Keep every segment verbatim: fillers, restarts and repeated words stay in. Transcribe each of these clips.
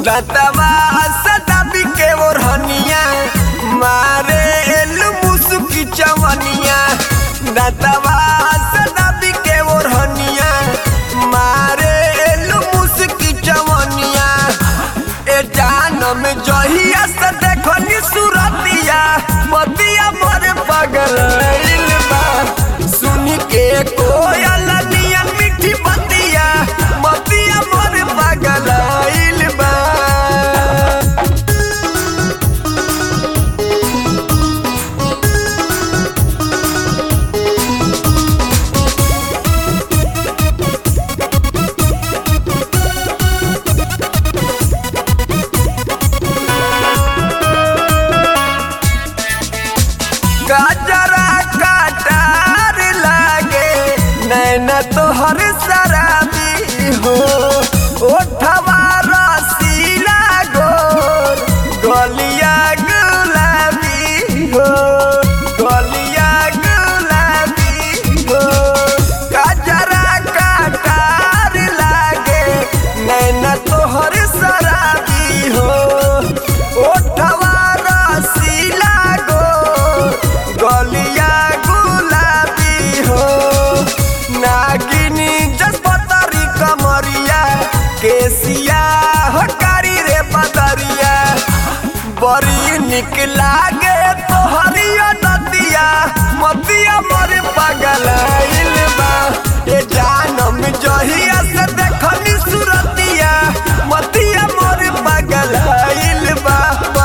दातवा सदाबी के ओढ़निया मारे एलु मुसुकी चवनिया दातवा सदाबी के ओढ़निया मारे एलु मुसुकी चवनिया ए जानम जहिया से देखनी सुरतिया मतिया मोरे पागल बा सुनी के कोयल नियन मीठी बतिया मतिया मोरे पागल बा। गजरा काटार लागे नैना तोहर शराबी हो ओठवा रसीला गोर गलिया गुलाबी हो गलिया गुलाबी हो गजरा काटार लागे नैना तोहर शराबी हो ओठवा रसीला गलिया गुलाबी हो नागिनी जसपतरी कमरिया केसिया हो कारी रे बदरिया बड़ी निक लागे तोहरिया नदिया मतिया मोरे पागल बा ए जानम जहिया से देखनी सुरतिया मतिया मोरे पागल बा।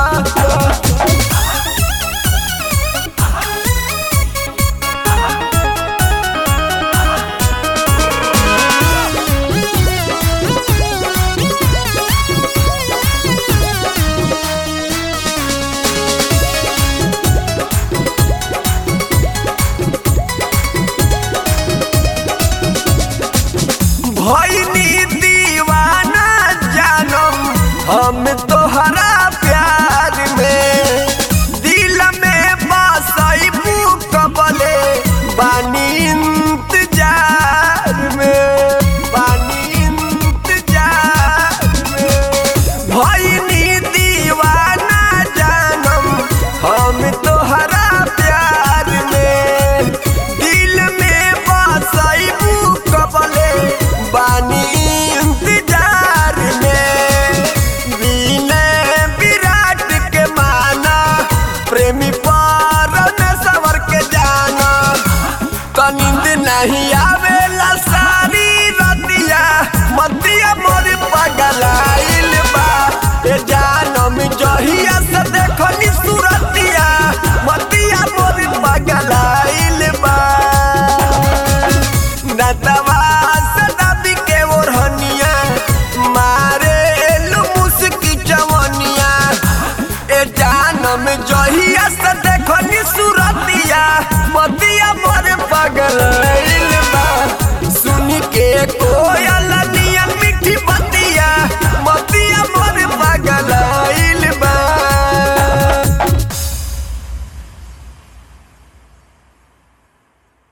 भइनी दीवाना जानम हम तोहरा प्यार में दिल में बसैबू कबले बानी इंतजार में बानी इंतजार में भइनी दीवाना जानम हम तोहरा प्यार में दिल में बसैबू कबले बानी इंतजार में विनय विराट के माना प्रेमी पर सवर के जाना तो नींद नहीं